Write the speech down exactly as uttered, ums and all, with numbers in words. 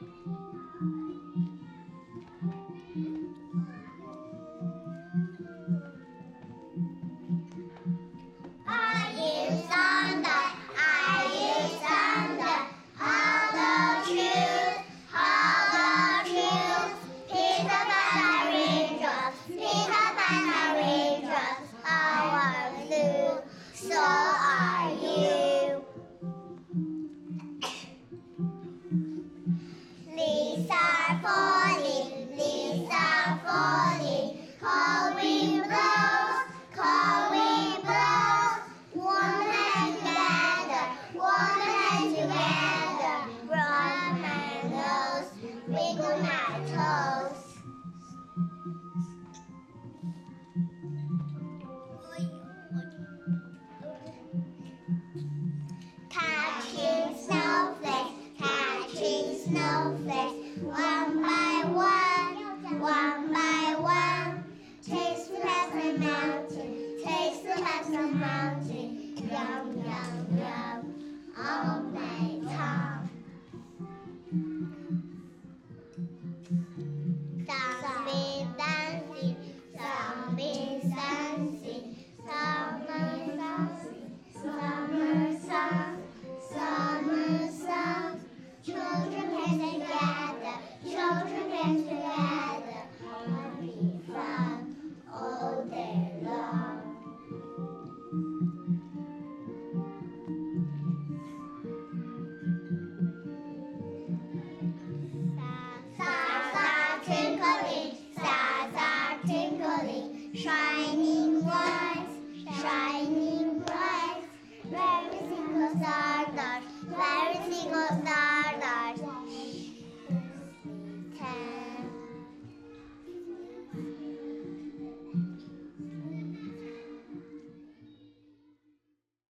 Are you thunder? Are you thunder? Hollow truth, hollow truth. Peter Pan raindrops, Peter Pan raindrops. How are blue? So are you. Leaves are falling, leaves are falling. Cold wind blows, cold wind blows. Warm hands together, warm hands together. Rub my nose, wiggle my toes. Catching snowflakes, catching snowflakes. One by one, one by one. Taste the past the mountain, taste the past the mountain.